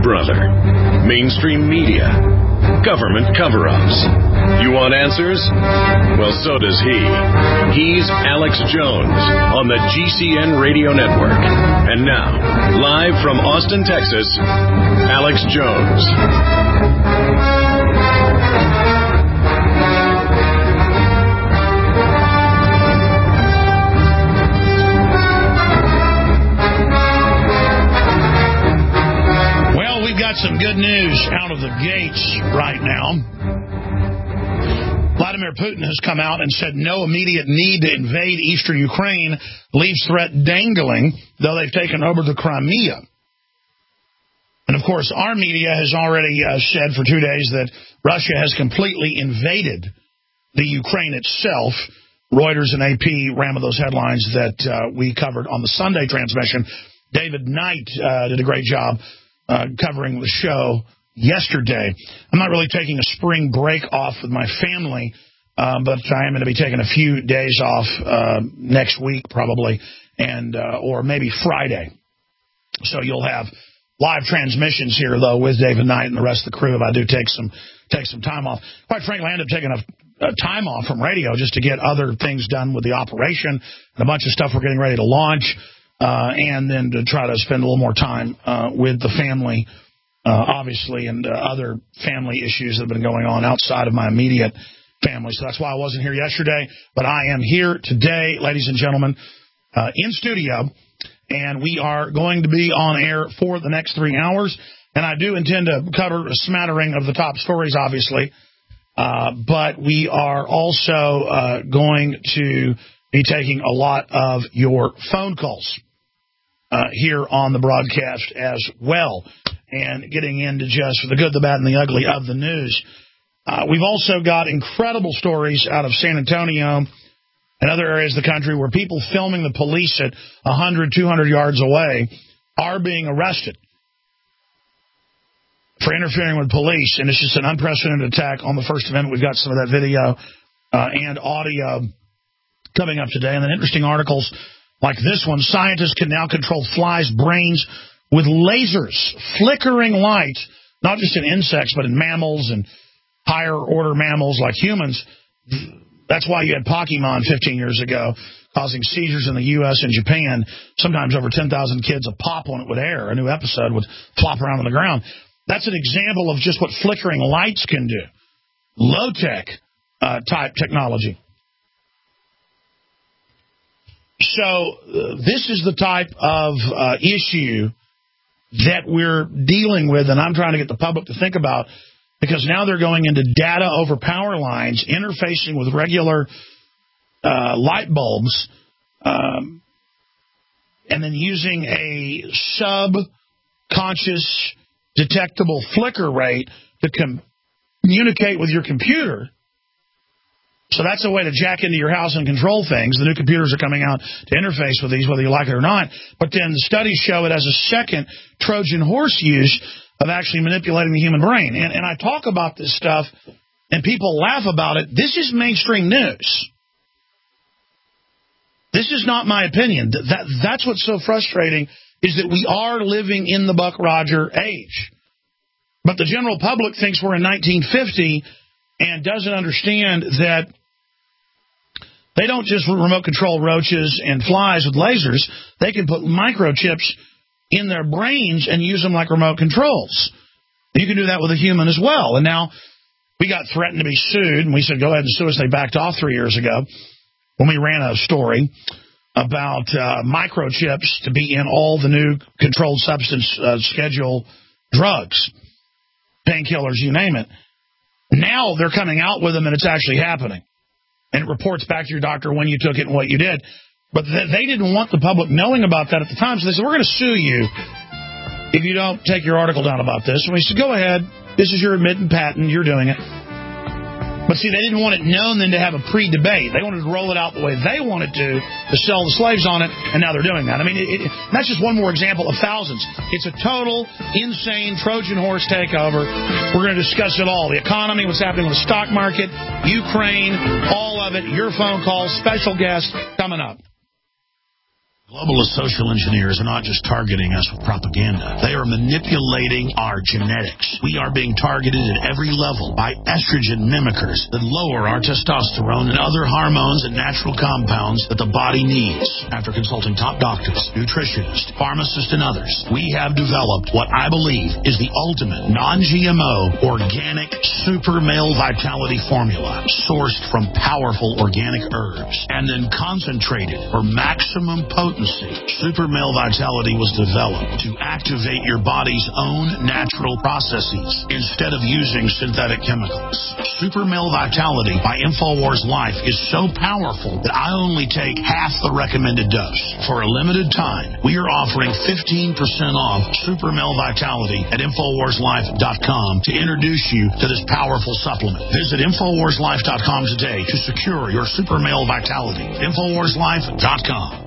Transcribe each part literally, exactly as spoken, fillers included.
brother. Mainstream media. Government cover-ups. You want answers? Well, so does he. He's Alex Jones on the G C N Radio Network. And now, live from Austin, Texas, Alex Jones. We've got some good news out of the gates right now. Vladimir Putin has come out and said no immediate need to invade eastern Ukraine, leaves threat dangling, though they've taken over the Crimea. And, of course, our media has already uh, said for two days that Russia has completely invaded the Ukraine itself. Reuters and A P ran with those headlines that uh, we covered on the Sunday transmission. David Knight uh, did a great job Uh, covering the show yesterday. I'm not really taking a spring break off with my family, uh, but I am going to be taking a few days off uh, next week probably, and uh, or maybe Friday. So you'll have live transmissions here, though, with David Knight and the rest of the crew if I do take some take some time off. Quite frankly, I ended up taking a, a time off from radio just to get other things done with the operation and a bunch of stuff we're getting ready to launch. Uh, and then to try to spend a little more time uh, with the family, uh, obviously, and uh, other family issues that have been going on outside of my immediate family. So that's why I wasn't here yesterday. But I am here today, ladies and gentlemen, uh, in studio. And we are going to be on air for the next three hours. And I do intend to cover a smattering of the top stories, obviously. Uh, but we are also uh, going to be taking a lot of your phone calls. Uh, here on the broadcast as well, and getting into just the good, the bad, and the ugly of the news. Uh, we've also got incredible stories out of San Antonio and other areas of the country where people filming the police at one hundred, two hundred yards away are being arrested for interfering with police, and it's just an unprecedented attack on the First Amendment. We've got some of that video uh, and audio coming up today, and then interesting articles like this one. Scientists can now control flies' brains with lasers, flickering light, not just in insects, but in mammals and higher-order mammals like humans. That's why you had Pokemon fifteen years ago, causing seizures in the U S and Japan. Sometimes over ten thousand kids a pop when it would air. A new episode would flop around on the ground. That's an example of just what flickering lights can do. Low-tech uh, type technology. So uh, this is the type of uh, issue that we're dealing with, and I'm trying to get the public to think about, because now they're going into data over power lines, interfacing with regular uh, light bulbs, um, and then using a subconscious detectable flicker rate to com- communicate with your computer. So that's a way to jack into your house and control things. The new computers are coming out to interface with these, whether you like it or not. But then the studies show it as a second Trojan horse use of actually manipulating the human brain. And, and I talk about this stuff, and people laugh about it. This is mainstream news. This is not my opinion. That, that's what's so frustrating, is that we are living in the Buck Roger age. But the general public thinks we're in nineteen fifty and doesn't understand that they don't just remote control roaches and flies with lasers. They can put microchips in their brains and use them like remote controls. You can do that with a human as well. And now we got threatened to be sued, and we said, go ahead and sue us. They backed off three years ago when we ran a story about uh, microchips to be in all the new controlled substance uh, schedule drugs, painkillers, you name it. Now they're coming out with them, and it's actually happening. And it reports back to your doctor when you took it and what you did. But th- they didn't want the public knowing about that at the time, so they said, we're going to sue you if you don't take your article down about this. And we said, go ahead. This is your admitted patent. You're doing it. But see, they didn't want it known then to have a pre-debate. They wanted to roll it out the way they wanted to, to sell the slaves on it, and now they're doing that. I mean, it, it, that's just one more example of thousands. It's a total, insane Trojan horse takeover. We're going to discuss it all. The economy, what's happening with the stock market, Ukraine, all of it, your phone calls, special guests coming up. Globalist social engineers are not just targeting us with propaganda. They are manipulating our genetics. We are being targeted at every level by estrogen mimickers that lower our testosterone and other hormones and natural compounds that the body needs. After consulting top doctors, nutritionists, pharmacists, and others, we have developed what I believe is the ultimate non-G M O organic super male vitality formula sourced from powerful organic herbs and then concentrated for maximum potency. Super Male Vitality was developed to activate your body's own natural processes instead of using synthetic chemicals. Super Male Vitality by InfoWars Life is so powerful that I only take half the recommended dose. For a limited time, we are offering fifteen percent off Super Male Vitality at Infowars Life dot com to introduce you to this powerful supplement. Visit Infowars Life dot com today to secure your Super Male Vitality. Infowars Life dot com.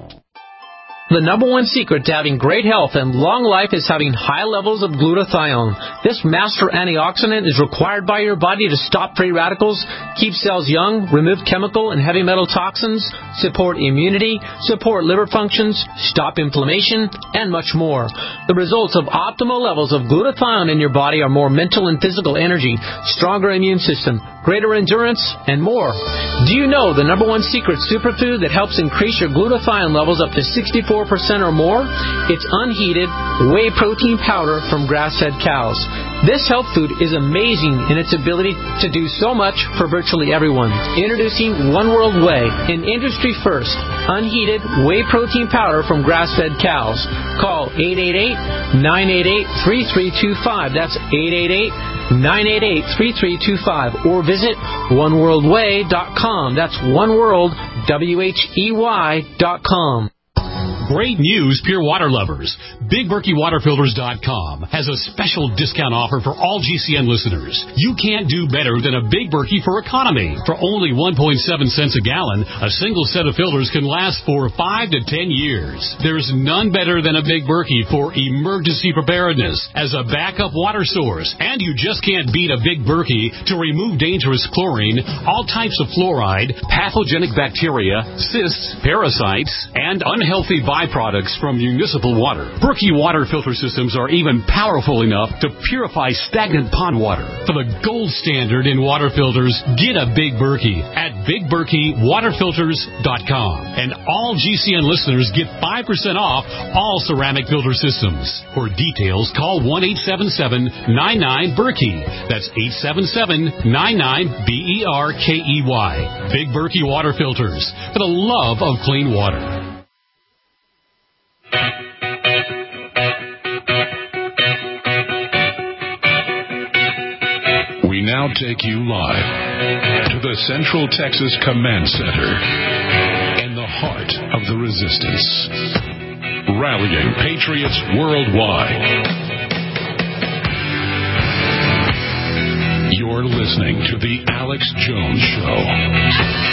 The number one secret to having great health and long life is having high levels of glutathione. This master antioxidant is required by your body to stop free radicals, keep cells young, remove chemical and heavy metal toxins, support immunity, support liver functions, stop inflammation, and much more. The results of optimal levels of glutathione in your body are more mental and physical energy, stronger immune system, greater endurance, and more. Do you know the number one secret superfood that helps increase your glutathione levels up to sixty-four percent or more? It's unheated whey protein powder from grass-fed cows. This health food is amazing in its ability to do so much for virtually everyone. Introducing One World Whey, an industry first, unheated whey protein powder from grass-fed cows. Call eight eight eight, nine eight eight, three three two five. That's eight eight eight, nine eight eight, three three two five. Or visit one world way dot com. That's oneworld, W H E Y dot com. Great news, pure water lovers. Big Berkey Water Filters dot com has a special discount offer for all G C N listeners. You can't do better than a Big Berkey for economy. For only one point seven cents a gallon, a single set of filters can last for five to ten years. There's none better than a Big Berkey for emergency preparedness as a backup water source. And you just can't beat a Big Berkey to remove dangerous chlorine, all types of fluoride, pathogenic bacteria, cysts, parasites, and unhealthy byproducts from municipal water. Berkey water filter systems are even powerful enough to purify stagnant pond water. For the gold standard in water filters, get a Big Berkey at Big Berkey Water Filters dot com. And all G C N listeners get five percent off all ceramic filter systems. For details, call one eight seven seven, nine nine, Berkey. That's eight seven seven, nine nine, B E R K E Y. Big Berkey Water Filters, for the love of clean water. We now take you live to the Central Texas Command Center in the heart of the resistance, rallying patriots worldwide. You're listening to The Alex Jones Show.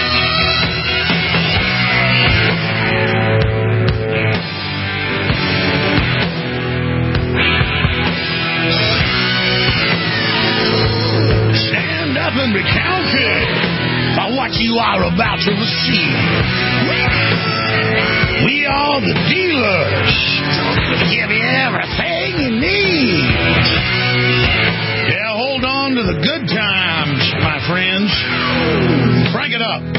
And be counted by what you are about to receive. We are the dealers. Give you everything you need. Yeah, hold on to the good times, my friends. Crank it up.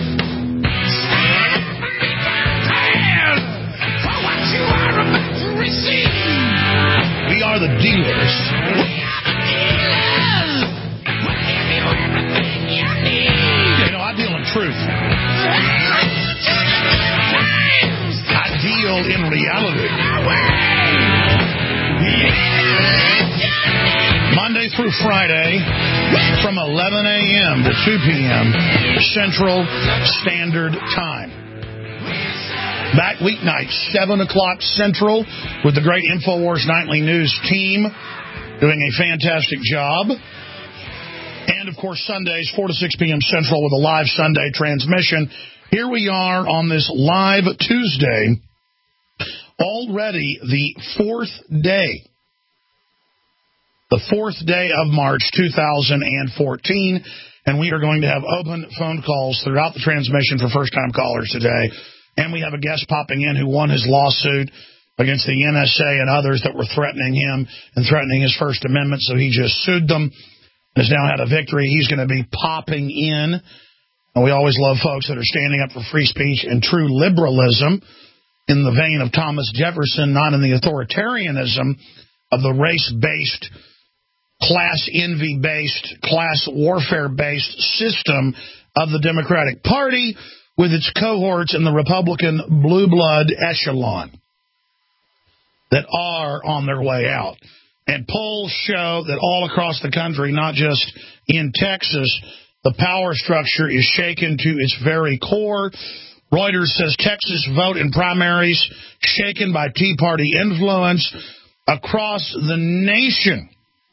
Stand for what you are about to receive. We are the dealers. Truth. I deal in reality. Monday through Friday from eleven a.m. to two p.m. Central Standard Time. Back weeknights, seven o'clock Central, with the great InfoWars Nightly News team doing a fantastic job. And, of course, Sundays, four to six p.m. Central with a live Sunday transmission. Here we are on this live Tuesday, already the fourth day, the fourth day of March two thousand fourteen, and we are going to have open phone calls throughout the transmission for first-time callers today. And we have a guest popping in who won his lawsuit against the N S A and others that were threatening him and threatening his First Amendment, so he just sued them, has now had a victory. He's going to be popping in. And we always love folks that are standing up for free speech and true liberalism in the vein of Thomas Jefferson, not in the authoritarianism of the race-based, class envy-based, class warfare-based system of the Democratic Party with its cohorts in the Republican blue blood echelon that are on their way out. And polls show that all across the country, not just in Texas, the power structure is shaken to its very core. Reuters says Texas vote in primaries shaken by Tea Party influence across the nation.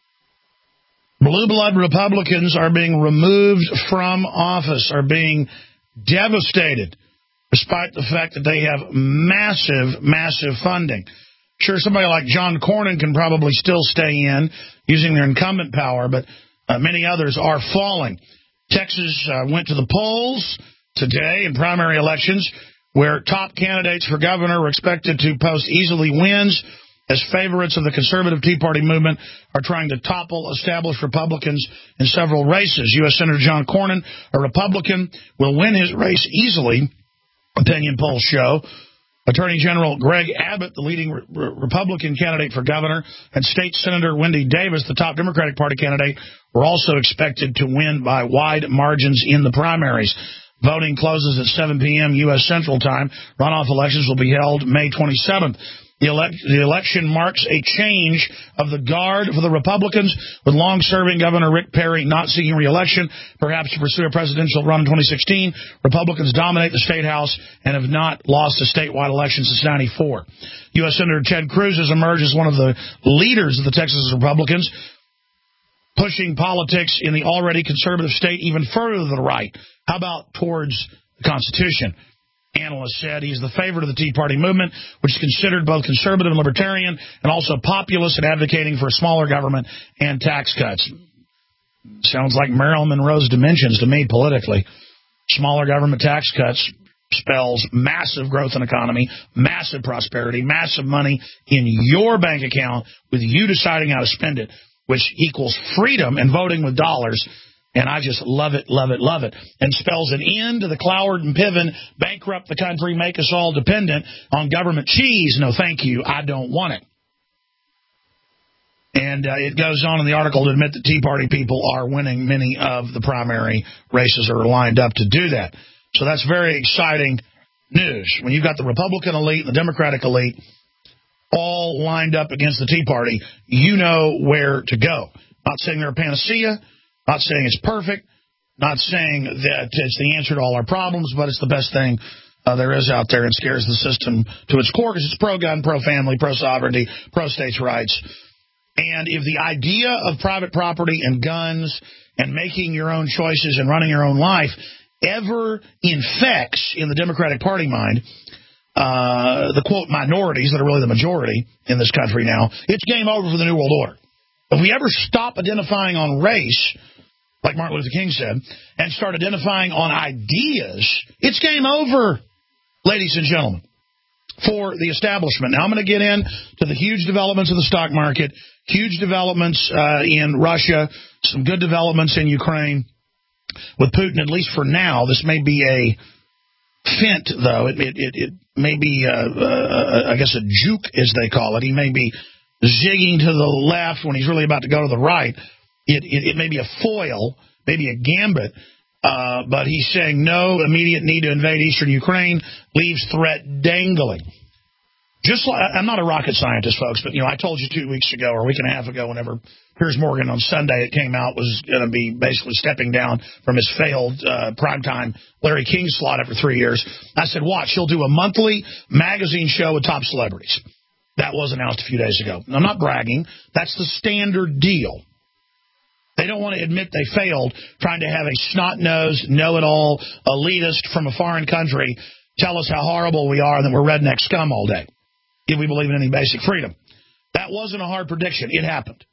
Blue blood Republicans are being removed from office, are being devastated, despite the fact that they have massive, massive funding. Sure, somebody like John Cornyn can probably still stay in using their incumbent power, but uh, many others are falling. Texas uh, went to the polls today in primary elections where top candidates for governor were expected to post easily wins as favorites of the conservative Tea Party movement are trying to topple established Republicans in several races. U S Senator John Cornyn, a Republican, will win his race easily, opinion polls show. Attorney General Greg Abbott, the leading re- Republican candidate for governor, and State Senator Wendy Davis, the top Democratic Party candidate, were also expected to win by wide margins in the primaries. Voting closes at seven p.m. U S Central Time. Runoff elections will be held May twenty-seventh. The, elect- the election marks a change of the guard for the Republicans, with long-serving Governor Rick Perry not seeking re-election, perhaps to pursue a presidential run in twenty sixteen. Republicans dominate the State House and have not lost a statewide election since ninety-four. U S Senator Ted Cruz has emerged as one of the leaders of the Texas Republicans, pushing politics in the already conservative state even further to the right. How about towards the Constitution? Analysts said he's the favorite of the Tea Party movement, which is considered both conservative and libertarian, and also populist and advocating for smaller government and tax cuts. Sounds like Marilyn Monroe's dimensions to me politically. Smaller government tax cuts spells massive growth in economy, massive prosperity, massive money in your bank account with you deciding how to spend it, which equals freedom and voting with dollars. And I just love it, love it, love it. And spells an end to the Cloward and Piven, bankrupt the country, make us all dependent on government cheese. No, thank you. I don't want it. And uh, it goes on in the article to admit that Tea Party people are winning many of the primary races or are lined up to do that. So that's very exciting news. When you've got the Republican elite and the Democratic elite all lined up against the Tea Party, you know where to go. Not saying they're a panacea. Not saying it's perfect, not saying that it's the answer to all our problems, but it's the best thing uh, there is out there and scares the system to its core because it's pro-gun, pro-family, pro-sovereignty, pro-states' rights. And if the idea of private property and guns and making your own choices and running your own life ever infects, in the Democratic Party mind, uh, the, quote, minorities that are really the majority in this country now, it's game over for the New World Order. If we ever stop identifying on race, like Martin Luther King said, and start identifying on ideas, it's game over, ladies and gentlemen, for the establishment. Now, I'm going to get into the huge developments of the stock market, huge developments uh, in Russia, some good developments in Ukraine with Putin, at least for now. This may be a fint, though. It, it, it, it may be, uh, uh, I guess, a juke, as they call it. He may be zigging to the left when he's really about to go to the right. It, it, it may be a foil, maybe a gambit, uh, but he's saying no immediate need to invade eastern Ukraine, leaves threat dangling. Just like, I'm not a rocket scientist, folks, but, you know, I told you two weeks ago or a week and a half ago whenever Piers Morgan on Sunday, it came out, was going to be basically stepping down from his failed uh, primetime Larry King slot after three years. I said, watch, he'll do a monthly magazine show with top celebrities. That was announced a few days ago. I'm not bragging. That's the standard deal. They don't want to admit they failed, trying to have a snot-nosed, know-it-all elitist from a foreign country tell us how horrible we are and that we're redneck scum all day, if we believe in any basic freedom. That wasn't a hard prediction. It happened.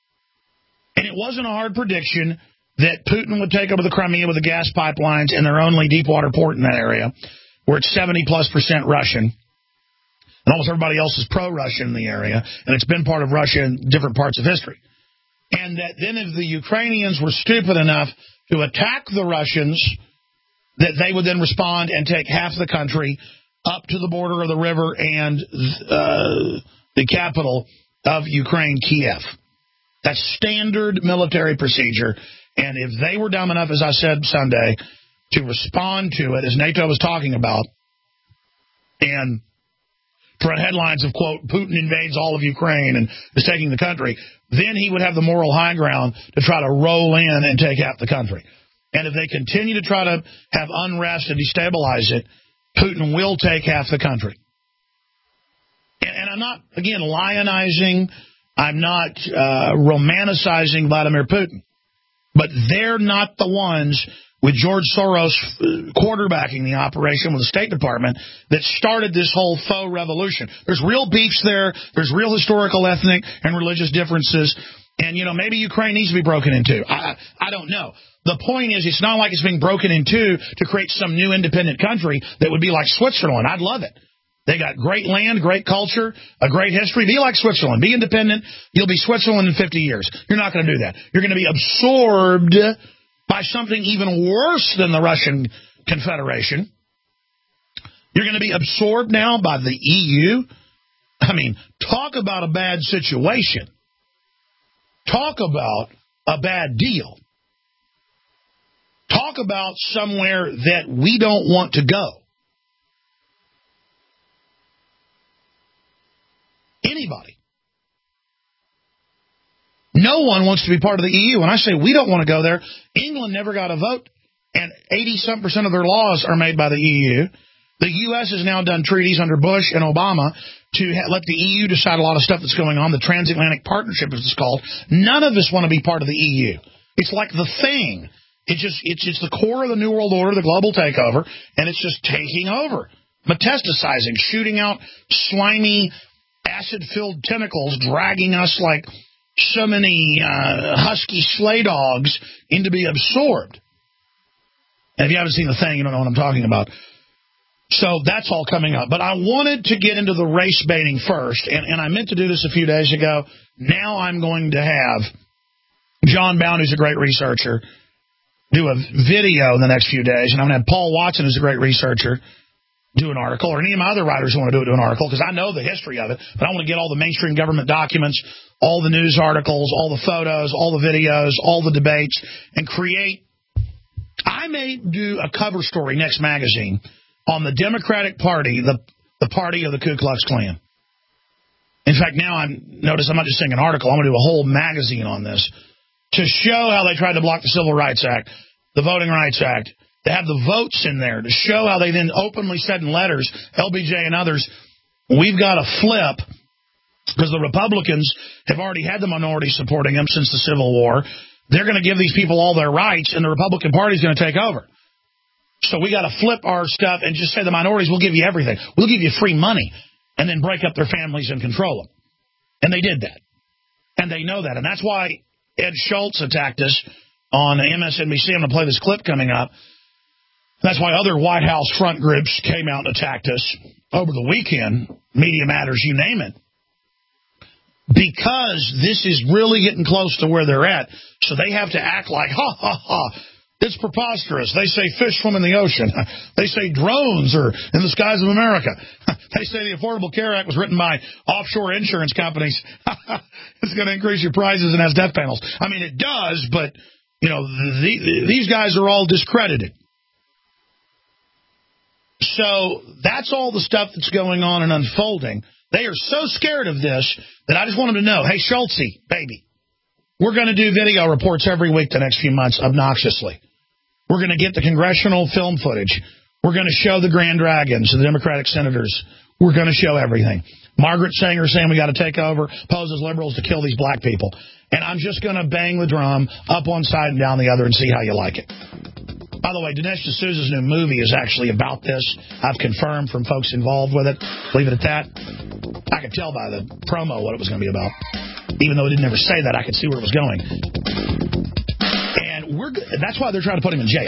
And it wasn't a hard prediction that Putin would take over the Crimea with the gas pipelines and their only deep water port in that area, where it's seventy plus percent Russian, and almost everybody else is pro-Russian in the area, and it's been part of Russia in different parts of history. And that then if the Ukrainians were stupid enough to attack the Russians, that they would then respond and take half the country up to the border of the river and uh, the capital of Ukraine, Kiev. That's standard military procedure. And if they were dumb enough, as I said Sunday, to respond to it, as NATO was talking about, and print headlines of, quote, Putin invades all of Ukraine and is taking the country, then he would have the moral high ground to try to roll in and take half the country. And if they continue to try to have unrest and destabilize it, Putin will take half the country. And, and I'm not, again, lionizing, I'm not uh, romanticizing Vladimir Putin. But they're not the ones with George Soros quarterbacking the operation with the State Department that started this whole faux revolution. There's real beefs there. There's real historical, ethnic, and religious differences. And, you know, maybe Ukraine needs to be broken into. I, I don't know. The point is, it's not like it's being broken into to create some new independent country that would be like Switzerland. I'd love it. They got great land, great culture, a great history. Be like Switzerland. Be independent. You'll be Switzerland in fifty years. You're not going to do that. You're going to be absorbed by something even worse than the Russian Confederation. You're going to be absorbed now by the E U. I mean, talk about a bad situation. Talk about a bad deal. Talk about somewhere that we don't want to go. Anybody. No one wants to be part of the E U. When I say we don't want to go there, England never got a vote, and eighty-some percent of their laws are made by the E U. The U S has now done treaties under Bush and Obama to let the E U decide a lot of stuff that's going on. The Transatlantic Partnership, as it's called. None of us want to be part of the E U. It's like the thing. It's just it's it's the core of the New World Order, the global takeover, and it's just taking over, metastasizing, shooting out slimy, acid-filled tentacles, dragging us like so many uh, husky sleigh dogs in to be absorbed. And if you haven't seen the thing, you don't know what I'm talking about. So that's all coming up. But I wanted to get into the race baiting first, and, and I meant to do this a few days ago. Now I'm going to have John Bound, who's a great researcher, do a video in the next few days, and I'm going to have Paul Watson, who's a great researcher, do an article, or any of my other writers who want to do it, do an article, because I know the history of it, but I want to get all the mainstream government documents, all the news articles, all the photos, all the videos, all the debates, and create. I may do a cover story next magazine on the Democratic Party, the, the party of the Ku Klux Klan. In fact, now I'm notice I'm not just saying an article, I'm going to do a whole magazine on this to show how they tried to block the Civil Rights Act, the Voting Rights Act. They have the votes in there to show how they then openly said in letters, L B J and others, we've got to flip because the Republicans have already had the minority supporting them since the Civil War. They're going to give these people all their rights, and the Republican Party is going to take over. So we got to flip our stuff and just say the minorities will give you everything. We'll give you free money and then break up their families and control them. And they did that. And they know that. And that's why Ed Schultz attacked us on M S N B C. I'm going to play this clip coming up. That's why other White House front groups came out and attacked us over the weekend. Media Matters, you name it. Because this is really getting close to where they're at. So they have to act like, ha, ha, ha. It's preposterous. They say fish swim in the ocean. They say drones are in the skies of America. They say the Affordable Care Act was written by offshore insurance companies. It's going to increase your prices and has death panels. I mean, it does, but, you know, the, these guys are all discredited. So that's all the stuff that's going on and unfolding. They are so scared of this that I just want them to know, hey, Schultz, baby, we're going to do video reports every week the next few months obnoxiously. We're going to get the congressional film footage. We're going to show the Grand Dragons, the Democratic senators. We're going to show everything. Margaret Sanger saying we got to take over, poses liberals to kill these black people. And I'm just going to bang the drum up one side and down the other and see how you like it. By the way, Dinesh D'Souza's new movie is actually about this. I've confirmed from folks involved with it. Leave it at that. I could tell by the promo what it was going to be about. Even though it didn't ever say that, I could see where it was going. And we're that's why they're trying to put him in jail.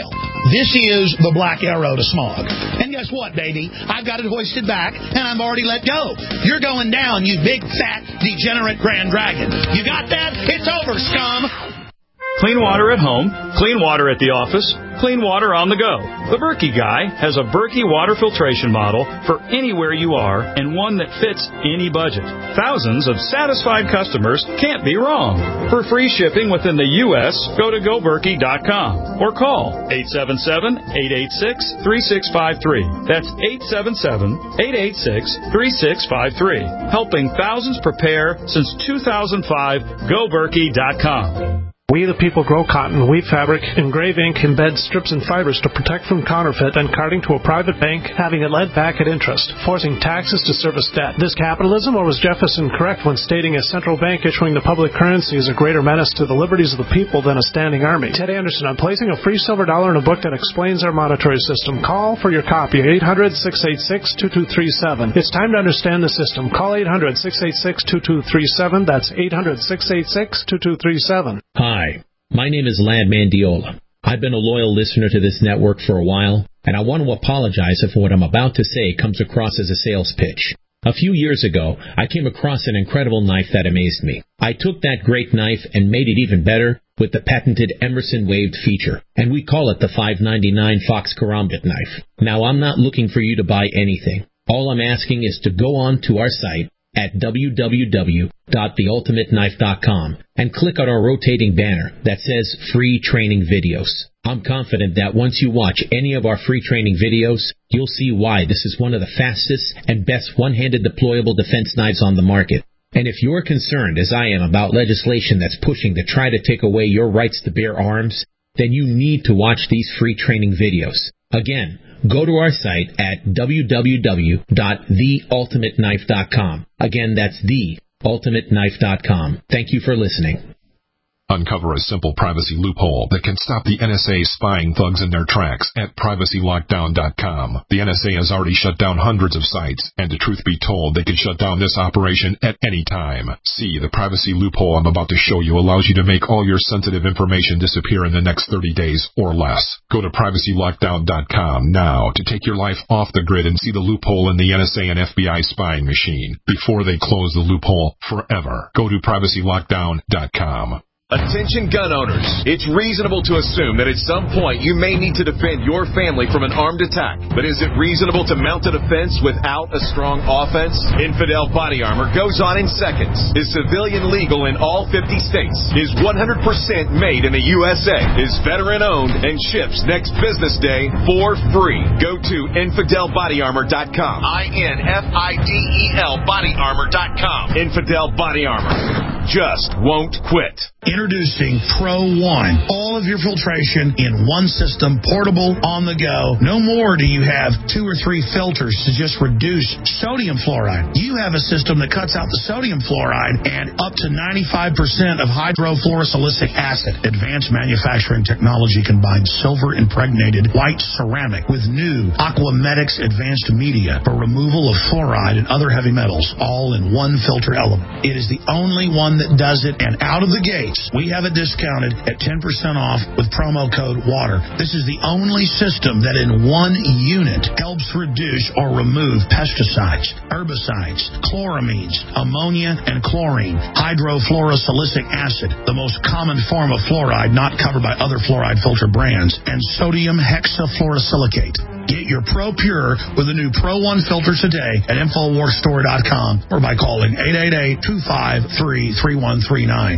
This is the Black Arrow to smog. And guess what, baby? I've got it hoisted back, and I've already let go. You're going down, you big, fat, degenerate Grand Dragon. You got that? It's over, scum. Clean water at home, clean water at the office, clean water on the go. The Berkey Guy has a Berkey water filtration model for anywhere you are and one that fits any budget. Thousands of satisfied customers can't be wrong. For free shipping within the U S, go to go berkey dot com or call eight seven seven, eight eight six, three six five three. That's eight seven seven, eight eight six, three six five three. Helping thousands prepare since two thousand five, go berkey dot com. We the people grow cotton, weave fabric, engrave ink, embed strips and fibers to protect from counterfeit and carting to a private bank, having it lent back at interest, forcing taxes to service debt. This capitalism, or was Jefferson correct when stating a central bank issuing the public currency is a greater menace to the liberties of the people than a standing army? Ted Anderson, I'm placing a free silver dollar in a book that explains our monetary system. Call for your copy, eight hundred, six eight six, two two three seven. It's time to understand the system. Call eight hundred, six eight six, two two three seven. That's eight hundred, six eight six, two two three seven. Hi, my name is Lad Mandiola. I've been a loyal listener to this network for a while, and I want to apologize if what I'm about to say comes across as a sales pitch. A few years ago, I came across an incredible knife that amazed me. I took that great knife and made it even better with the patented Emerson waved feature, and we call it the five ninety-nine Fox Karambit knife. Now, I'm not looking for you to buy anything. All I'm asking is to go on to our site at w w w dot the ultimate knife dot com and click on our rotating banner that says Free Training Videos. I'm confident that once you watch any of our free training videos, you'll see why this is one of the fastest and best one-handed deployable defense knives on the market. And if you're concerned, as I am, about legislation that's pushing to try to take away your rights to bear arms, then you need to watch these free training videos. Again, go to our site at w w w dot the ultimate knife dot com. Again, that's the ultimate knife dot com. Thank you for listening. Uncover a simple privacy loophole that can stop the N S A spying thugs in their tracks at privacy lockdown dot com. The N S A has already shut down hundreds of sites, and to truth be told, they can shut down this operation at any time. See, the privacy loophole I'm about to show you allows you to make all your sensitive information disappear in the next thirty days or less. Go to privacy lockdown dot com now to take your life off the grid and see the loophole in the N S A and F B I spying machine before they close the loophole forever. Go to privacy lockdown dot com. Attention gun owners. It's reasonable to assume that at some point you may need to defend your family from an armed attack. But is it reasonable to mount a defense without a strong offense? Infidel Body Armor goes on in seconds. Is civilian legal in all fifty states. Is one hundred percent made in the U S A. Is veteran owned and ships next business day for free. Go to infidel body armor dot com. I N F I D E L body armor dot com. Infidel Body Armor. Just won't quit. Introducing Pro One. All of your filtration in one system, portable, on the go. No more do you have two or three filters to just reduce sodium fluoride. You have a system that cuts out the sodium fluoride and up to ninety-five percent of hydrofluorosilicic acid. Advanced manufacturing technology combines silver-impregnated white ceramic with new Aquamedics advanced media for removal of fluoride and other heavy metals, all in one filter element. It is the only one that does it, and out of the gates, we have it discounted at ten percent off with promo code WATER. This is the only system that in one unit helps reduce or remove pesticides, herbicides, chloramines, ammonia, and chlorine, hydrofluorosilicic acid, the most common form of fluoride not covered by other fluoride filter brands, and sodium hexafluorosilicate. Get your Pro Pure with the new Pro One filter today at infowars store dot com or by calling eight eight eight, two five three, three one three nine.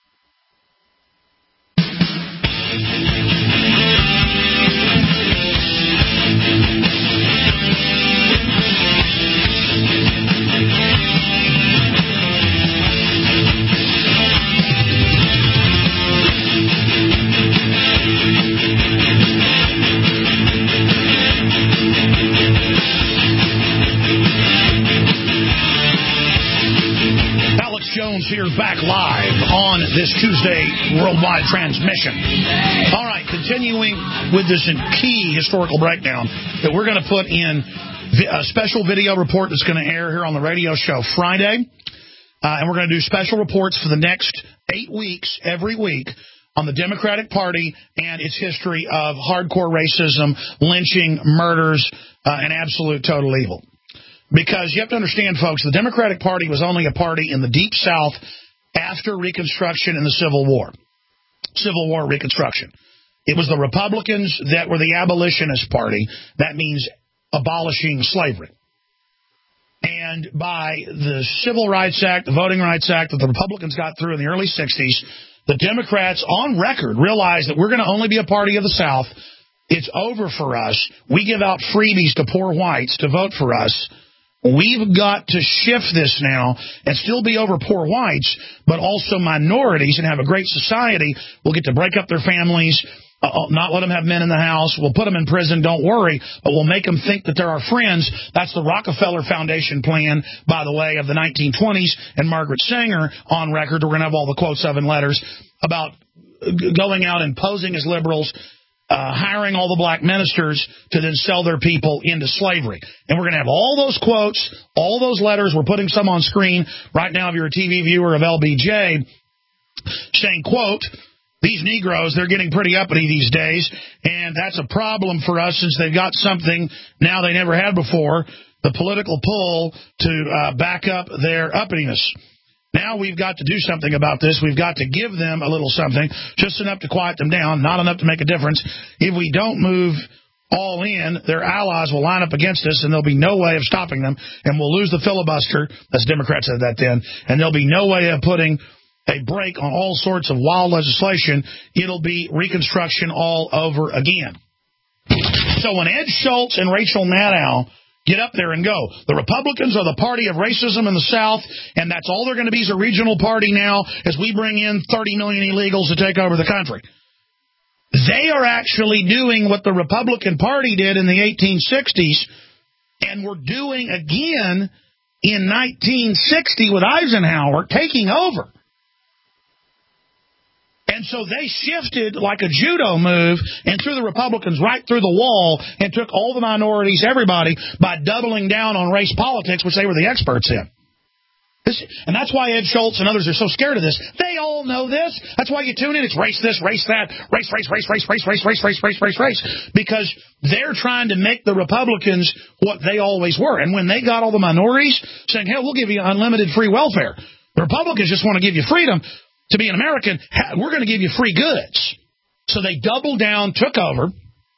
Here back live on this Tuesday worldwide transmission. All right, continuing with this key historical breakdown that we're going to put in a special video report that's going to air here on the radio show Friday. Uh, and we're going to do special reports for the next eight weeks, every week, on the Democratic Party and its history of hardcore racism, lynching, murders, uh, and absolute total evil. Because you have to understand, folks, the Democratic Party was only a party in the Deep South after Reconstruction and the Civil War. Civil War Reconstruction. It was the Republicans that were the abolitionist party. That means abolishing slavery. And by the Civil Rights Act, the Voting Rights Act that the Republicans got through in the early sixties, the Democrats on record realized that we're going to only be a party of the South. It's over for us. We give out freebies to poor whites to vote for us. We've got to shift this now and still be over poor whites, but also minorities and have a great society. We'll get to break up their families, uh, not let them have men in the house. We'll put them in prison, don't worry, but we'll make them think that they're our friends. That's the Rockefeller Foundation plan, by the way, of the nineteen twenties, and Margaret Sanger on record. We're going to have all the quotes of and letters about going out and posing as liberals, Uh, hiring all the black ministers to then sell their people into slavery. And we're going to have all those quotes, all those letters. We're putting some on screen right now if you're a T V viewer of L B J, saying, quote, these Negroes, they're getting pretty uppity these days, and that's a problem for us since they've got something now they never had before, the political pull to uh, back up their uppityness. Now we've got to do something about this. We've got to give them a little something, just enough to quiet them down, not enough to make a difference. If we don't move all in, their allies will line up against us, and there'll be no way of stopping them, and we'll lose the filibuster. As Democrats said that then. And there'll be no way of putting a break on all sorts of wild legislation. It'll be Reconstruction all over again. So when Ed Schultz and Rachel Maddow get up there and go, the Republicans are the party of racism in the South, and that's all they're going to be is a regional party now as we bring in thirty million illegals to take over the country. They are actually doing what the Republican Party did in the eighteen sixties, and were doing again in nineteen sixty with Eisenhower taking over. And so they shifted like a judo move and threw the Republicans right through the wall and took all the minorities, everybody, by doubling down on race politics, which they were the experts in. This, and that's why Ed Schultz and others are so scared of this. They all know this. That's why you tune in. It's race this, race that, race, race, race, race, race, race, race, race, race, race, race. Because they're trying to make the Republicans what they always were. And when they got all the minorities saying, hey, we'll give you unlimited free welfare, the Republicans just want to give you freedom. To be an American, we're going to give you free goods. So they doubled down, took over,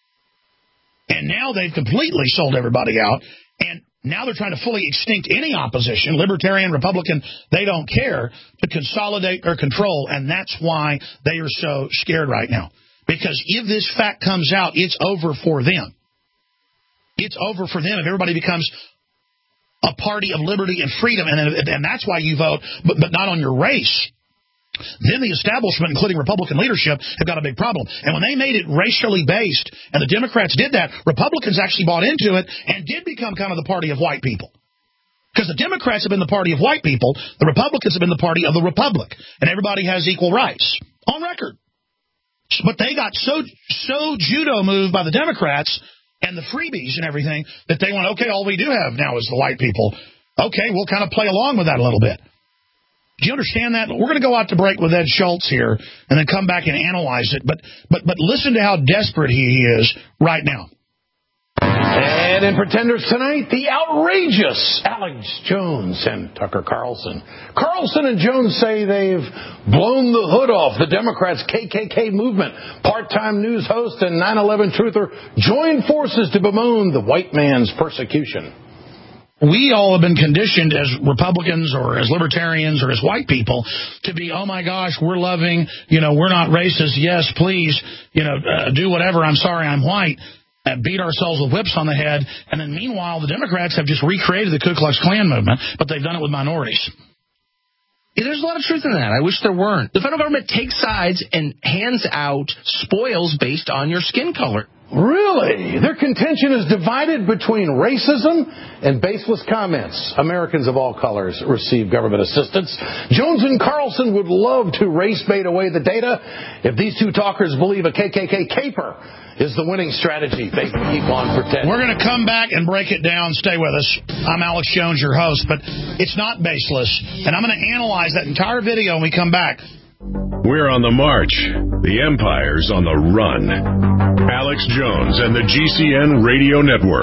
and now they've completely sold everybody out. And now they're trying to fully extinct any opposition, Libertarian, Republican, they don't care, to consolidate their control. And that's why they are so scared right now. Because if this fact comes out, it's over for them. It's over for them if everybody becomes a party of liberty and freedom. And, and that's why you vote, but, but not on your race. Then the establishment, including Republican leadership, have got a big problem. And when they made it racially based, and the Democrats did that, Republicans actually bought into it and did become kind of the party of white people. Because the Democrats have been the party of white people, the Republicans have been the party of the Republic. And everybody has equal rights. On record. But they got so, so judo moved by the Democrats and the freebies and everything that they went, okay, all we do have now is the white people. Okay, we'll kind of play along with that a little bit. Do you understand that? We're going to go out to break with Ed Schultz here and then come back and analyze it. But but but listen to how desperate he is right now. And in Pretenders tonight, the outrageous Alex Jones and Tucker Carlson. Carlson and Jones say they've blown the hood off the Democrats' K K K movement. Part-time news host and nine eleven truther join forces to bemoan the white man's persecution. We all have been conditioned as Republicans or as libertarians or as white people to be, oh, my gosh, we're loving, you know, we're not racist. Yes, please, you know, uh, do whatever. I'm sorry, I'm white. And beat ourselves with whips on the head. And then meanwhile, the Democrats have just recreated the Ku Klux Klan movement, but they've done it with minorities. Yeah, there's a lot of truth in that. I wish there weren't. The federal government takes sides and hands out spoils based on your skin color. Really? Their contention is divided between racism and baseless comments. Americans of all colors receive government assistance. Jones and Carlson would love to race bait away the data if these two talkers believe a K K K caper is the winning strategy. They can keep on pretending. We're going to come back and break it down. Stay with us. I'm Alex Jones, your host, but it's not baseless. And I'm going to analyze that entire video when we come back. We're on the march. The empire's on the run. Alex Jones and the G C N Radio Network.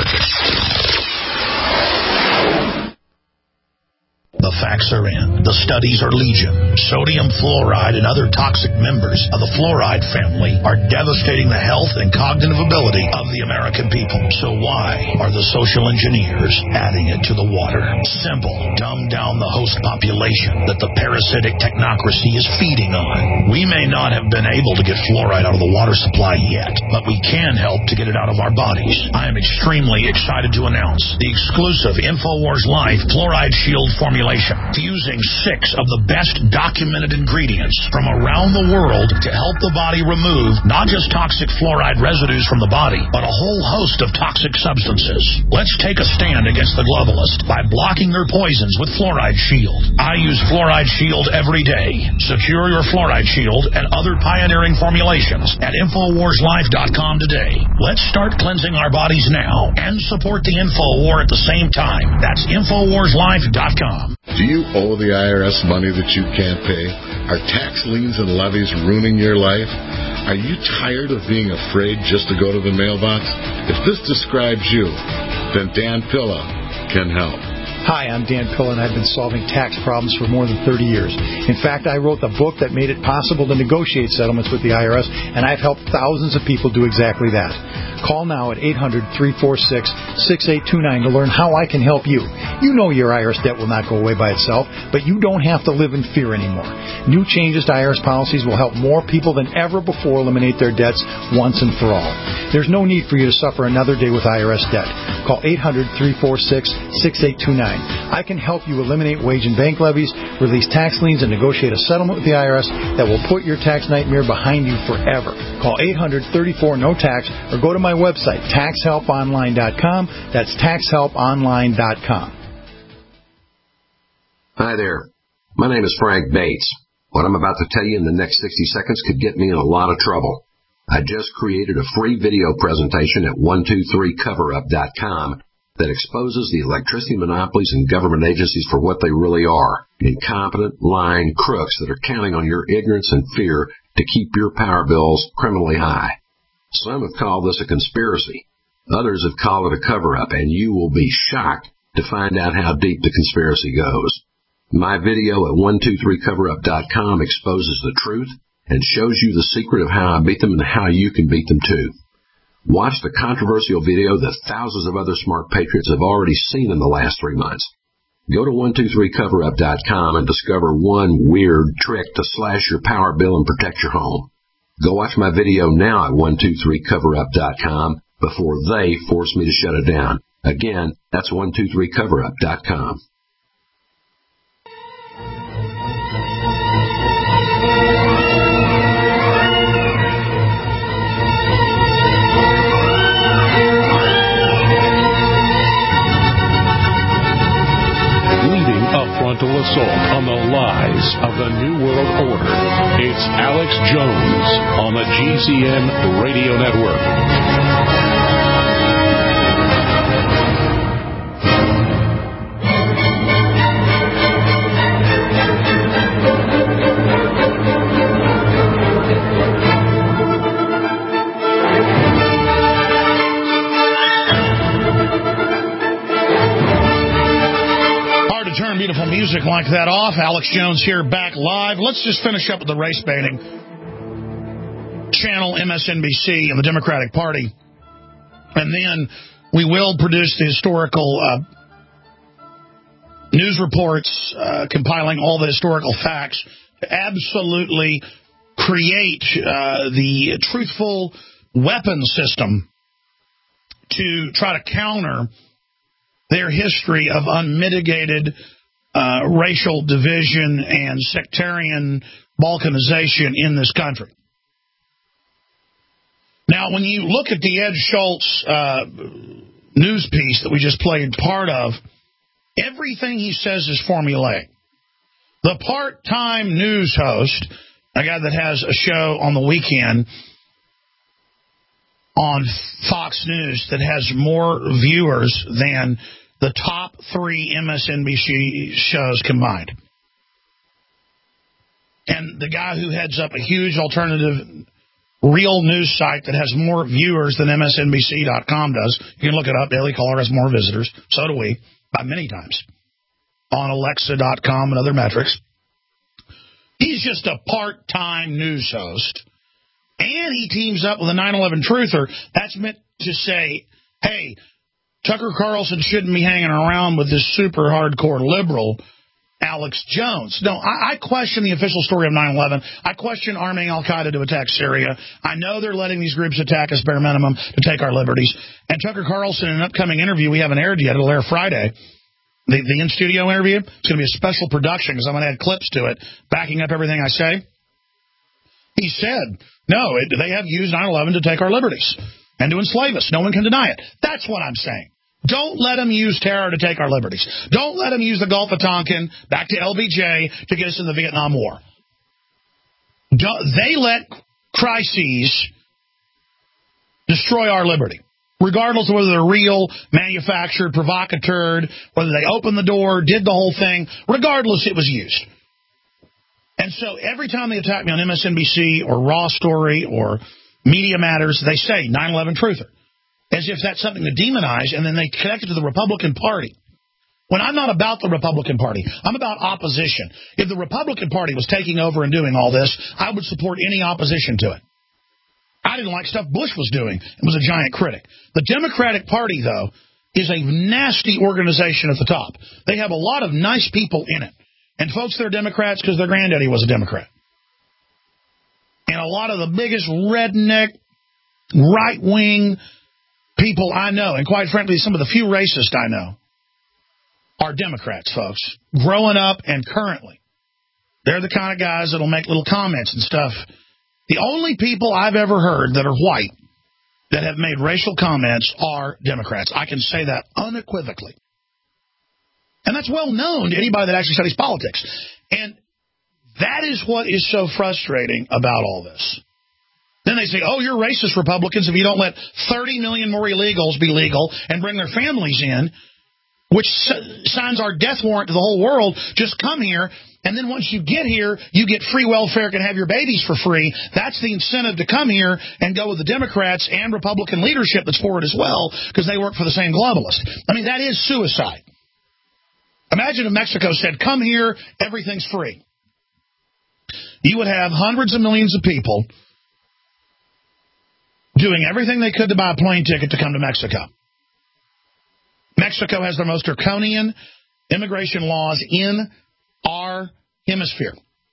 The facts are in. The studies are legion. Sodium fluoride and other toxic members of the fluoride family are devastating the health and cognitive ability of the American people. So why are the social engineers adding it to the water? Simple. Dumb down the host population that the parasitic technocracy is feeding on. We may not have been able to get fluoride out of the water supply yet, but we can help to get it out of our bodies. I am extremely excited to announce the exclusive InfoWars Life Fluoride Shield formulation, fusing six of the best documented ingredients from around the world to help the body remove not just toxic fluoride residues from the body, but a whole host of toxic substances. Let's take a stand against the globalists by blocking their poisons with Fluoride Shield. I use Fluoride Shield every day. Secure your Fluoride Shield and other pioneering formulations at Infowars Life dot com today. Let's start cleansing our bodies now and support the Info War at the same time. That's Infowars Life dot com. Do you owe the I R S money that you can't pay? Are tax liens and levies ruining your life? Are you tired of being afraid just to go to the mailbox? If this describes you, then Dan Pilla can help. Hi, I'm Dan Pilla, and I've been solving tax problems for more than thirty years. In fact, I wrote the book that made it possible to negotiate settlements with the I R S, and I've helped thousands of people do exactly that. Call now at eight hundred, three four six, six eight two nine to learn how I can help you. You know your I R S debt will not go away by itself, but you don't have to live in fear anymore. New changes to I R S policies will help more people than ever before eliminate their debts once and for all. There's no need for you to suffer another day with I R S debt. Call eight hundred, three four six, six eight two nine. I can help you eliminate wage and bank levies, release tax liens, and negotiate a settlement with the I R S that will put your tax nightmare behind you forever. Call eight hundred, thirty-four, no tax or go to my website, tax help online dot com. That's tax help online dot com. Hi there. My name is Frank Bates. What I'm about to tell you in the next sixty seconds could get me in a lot of trouble. I just created a free video presentation at one two three cover up dot com that exposes the electricity monopolies and government agencies for what they really are, incompetent, lying crooks that are counting on your ignorance and fear to keep your power bills criminally high. Some have called this a conspiracy. Others have called it a cover-up, and you will be shocked to find out how deep the conspiracy goes. My video at one two three cover up dot com exposes the truth and shows you the secret of how I beat them and how you can beat them too. Watch the controversial video that thousands of other smart patriots have already seen in the last three months. Go to one two three cover up dot com and discover one weird trick to slash your power bill and protect your home. Go watch my video now at one two three cover up dot com before they force me to shut it down. Again, that's one two three cover up dot com. Frontal assault on the lies of the New World Order. It's Alex Jones on the G C N Radio Network. Turn beautiful music like that off. Alex Jones here, back live. Let's just finish up with the race baiting. Channel M S N B C and the Democratic Party. And then we will produce the historical uh, news reports uh, compiling all the historical facts to absolutely create uh, the truthful weapon system to try to counter their history of unmitigated uh, racial division and sectarian balkanization in this country. Now, when you look at the Ed Schultz uh, news piece that we just played part of, everything he says is formulaic. The part-time news host, a guy that has a show on the weekend on Fox News that has more viewers than the top three M S N B C shows combined. And the guy who heads up a huge alternative real news site that has more viewers than M S N B C dot com does. You can look it up. Daily Caller has more visitors. So do we, by many times. On Alexa dot com and other metrics. He's just a part-time news host. And he teams up with a nine eleven truther. That's meant to say, hey, Tucker Carlson shouldn't be hanging around with this super hardcore liberal Alex Jones. No, I, I question the official story of nine eleven. I question arming al-Qaeda to attack Syria. I know they're letting these groups attack us bare minimum to take our liberties. And Tucker Carlson, in an upcoming interview we haven't aired yet, it'll air Friday, the, the in-studio interview, it's going to be a special production because I'm going to add clips to it, backing up everything I say. He said, no, it, they have used nine eleven to take our liberties and to enslave us. No one can deny it. That's what I'm saying. Don't let them use terror to take our liberties. Don't let them use the Gulf of Tonkin, back to L B J, to get us in the Vietnam War. Don't, they let crises destroy our liberty, regardless of whether they're real, manufactured, provocateured, whether they opened the door, did the whole thing. Regardless, it was used. And so every time they attack me on M S N B C or Raw Story or Media Matters, they say nine eleven truther, as if that's something to demonize, and then they connect it to the Republican Party. When I'm not about the Republican Party, I'm about opposition. If the Republican Party was taking over and doing all this, I would support any opposition to it. I didn't like stuff Bush was doing and was a giant critic. The Democratic Party, though, is a nasty organization at the top. They have a lot of nice people in it. And folks, they're Democrats because their granddaddy was a Democrat. And a lot of the biggest redneck, right-wing people I know, and quite frankly, some of the few racists I know, are Democrats, folks, growing up and currently. They're the kind of guys that'll make little comments and stuff. The only people I've ever heard that are white that have made racial comments are Democrats. I can say that unequivocally. And that's well known to anybody that actually studies politics. And that is what is so frustrating about all this. Then they say, oh, you're racist, Republicans, if you don't let thirty million more illegals be legal and bring their families in, which signs our death warrant to the whole world. Just come here, and then once you get here, you get free welfare, can have your babies for free. That's the incentive to come here and go with the Democrats and Republican leadership that's for it as well, because they work for the same globalists. I mean, that is suicide. Imagine if Mexico said, come here, everything's free. You would have hundreds of millions of people doing everything they could to buy a plane ticket to come to Mexico. Mexico has the most draconian immigration laws in our hemisphere.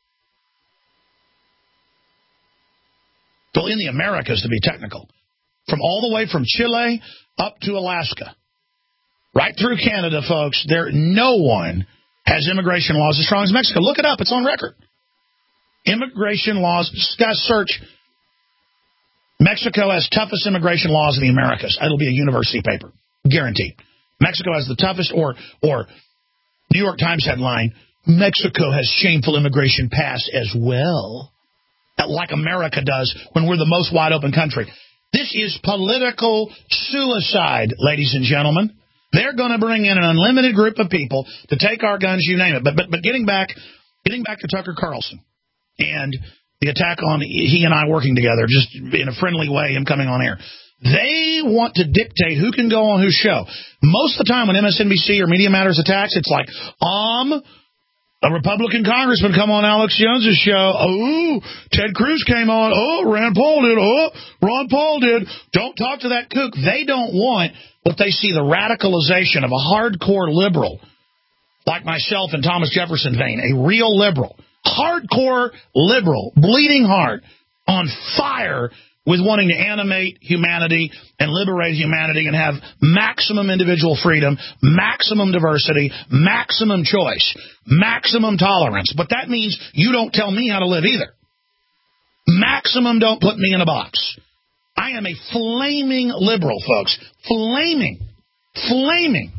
Well, in the Americas, to be technical. From all the way from Chile up to Alaska. Right through Canada, folks, there no one has immigration laws as strong as Mexico. Look it up. It's on record. Immigration laws. Guys, search. Mexico has toughest immigration laws in the Americas. It'll be a university paper. Guaranteed. Mexico has the toughest, or or New York Times headline, Mexico has shameful immigration pass as well. Like America does when we're the most wide open country. This is political suicide, ladies and gentlemen. They're going to bring in an unlimited group of people to take our guns, you name it. But but but getting back, getting back to Tucker Carlson and the attack on he and I working together, just in a friendly way, him coming on air. They want to dictate who can go on whose show. Most of the time when M S N B C or Media Matters attacks, it's like, um, a Republican congressman come on Alex Jones's show. Oh, Ted Cruz came on. Oh, Rand Paul did. Oh, Ron Paul did. Don't talk to that kook. They don't want what they see, the radicalization of a hardcore liberal like myself and Thomas Jefferson vein, a real liberal, hardcore liberal, bleeding heart, on fire with wanting to animate humanity and liberate humanity and have maximum individual freedom, maximum diversity, maximum choice, maximum tolerance. But that means you don't tell me how to live either. Maximum don't put me in a box. I am a flaming liberal, folks. Flaming. Flaming.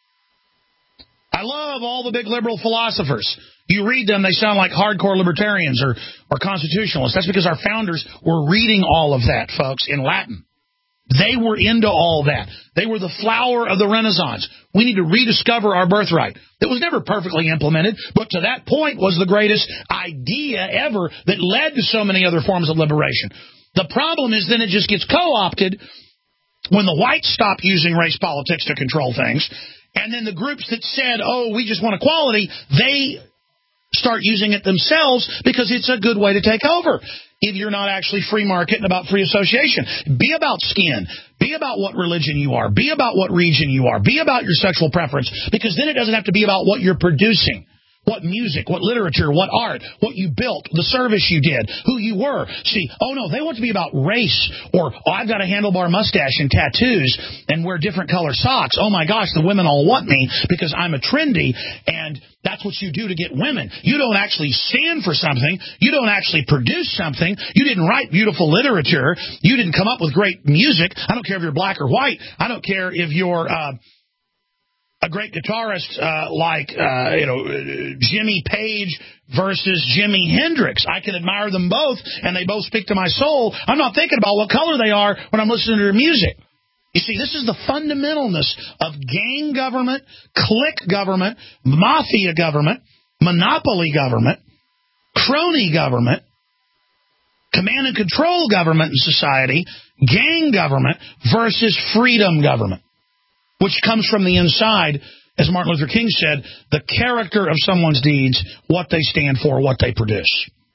I love all the big liberal philosophers. You read them, they sound like hardcore libertarians or, or constitutionalists. That's because our founders were reading all of that, folks, in Latin. They were into all that. They were the flower of the Renaissance. We need to rediscover our birthright. It was never perfectly implemented, but to that point was the greatest idea ever that led to so many other forms of liberation. The problem is then it just gets co-opted when the whites stop using race politics to control things, and then the groups that said, oh, we just want equality, they start using it themselves because it's a good way to take over. If you're not actually free market and about free association, be about skin, be about what religion you are, be about what region you are, be about your sexual preference, because then it doesn't have to be about what you're producing. What music, what literature, what art, what you built, the service you did, who you were. See, oh no, they want to be about race, or oh, I've got a handlebar mustache and tattoos and wear different color socks. Oh my gosh, the women all want me because I'm a trendy, and that's what you do to get women. You don't actually stand for something. You don't actually produce something. You didn't write beautiful literature. You didn't come up with great music. I don't care if you're black or white. I don't care if you're Uh, a great guitarist uh, like, uh, you know, Jimmy Page versus Jimi Hendrix. I can admire them both, and they both speak to my soul. I'm not thinking about what color they are when I'm listening to their music. You see, this is the fundamentalness of gang government, clique government, mafia government, monopoly government, crony government, command and control government in society, gang government versus freedom government, which comes from the inside, as Martin Luther King said, the character of someone's deeds, what they stand for, what they produce.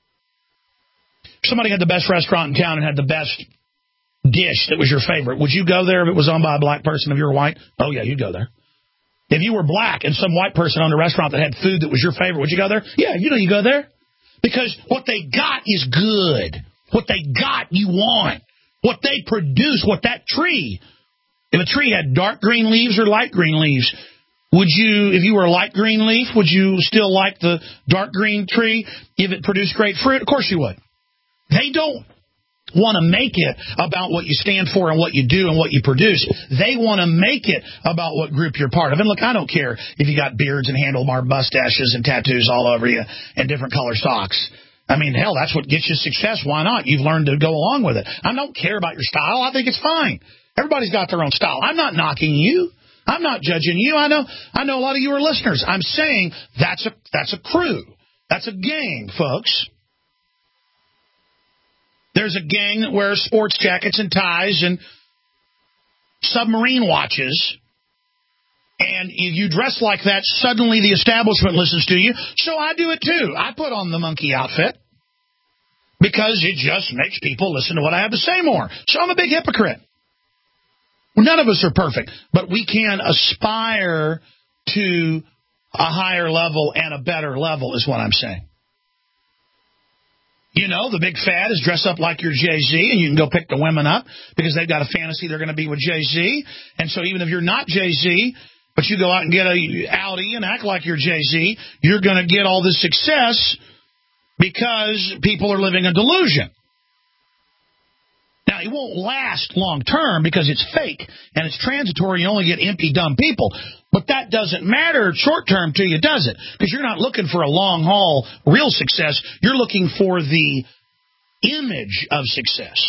If somebody had the best restaurant in town and had the best dish that was your favorite, would you go there if it was owned by a black person if you were white? Oh, yeah, you'd go there. If you were black and some white person owned a restaurant that had food that was your favorite, would you go there? Yeah, you know you go there. Because what they got is good. What they got, you want. What they produce, what that tree... If a tree had dark green leaves or light green leaves, would you, if you were a light green leaf, would you still like the dark green tree if it produced great fruit? Of course you would. They don't want to make it about what you stand for and what you do and what you produce. They want to make it about what group you're part of. And look, I don't care if you got beards and handlebar mustaches and tattoos all over you and different color socks. I mean, hell, that's what gets you success. Why not? You've learned to go along with it. I don't care about your style. I think it's fine. Everybody's got their own style. I'm not knocking you. I'm not judging you. I know I know a lot of you are listeners. I'm saying that's a that's a crew. That's a gang, folks. There's a gang that wears sports jackets and ties and submarine watches. And if you dress like that, suddenly the establishment listens to you. So I do it too. I put on the monkey outfit because it just makes people listen to what I have to say more. So I'm a big hypocrite. None of us are perfect, but we can aspire to a higher level and a better level is what I'm saying. You know, the big fad is dress up like you're Jay-Z, and you can go pick the women up because they've got a fantasy they're going to be with Jay-Z. And so even if you're not Jay-Z, but you go out and get a Audi and act like you're Jay-Z, you're going to get all this success because people are living a delusion. Now, it won't last long term because it's fake and it's transitory. You only get empty, dumb people. But that doesn't matter short term to you, does it? Because you're not looking for a long haul, real success. You're looking for the image of success.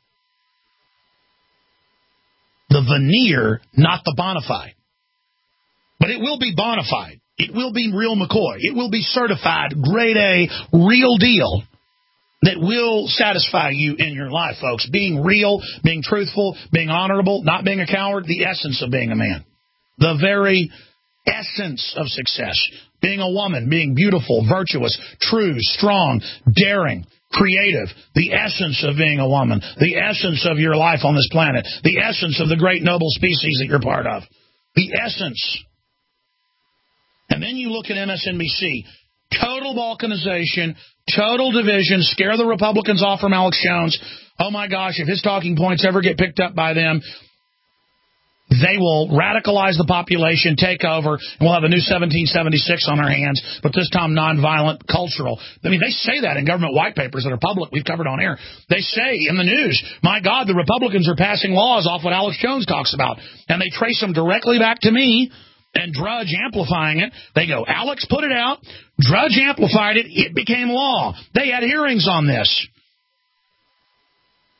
The veneer, not the bona fide. But it will be bona fide. It will be real McCoy. It will be certified, grade A, real deal. That will satisfy you in your life, folks. Being real, being truthful, being honorable, not being a coward, the essence of being a man. The very essence of success. Being a woman, being beautiful, virtuous, true, strong, daring, creative. The essence of being a woman. The essence of your life on this planet. The essence of the great noble species that you're part of. The essence. And then you look at M S N B C. Total balkanization, total division, scare the Republicans off from Alex Jones. Oh, my gosh, if his talking points ever get picked up by them, they will radicalize the population, take over, and we'll have a new seventeen seventy-six on our hands, but this time nonviolent, cultural. I mean, they say that in government white papers that are public. We've covered on air. They say in the news, my God, the Republicans are passing laws off what Alex Jones talks about, and they trace them directly back to me. And Drudge amplifying it. They go, Alex put it out. Drudge amplified it. It became law. They had hearings on this.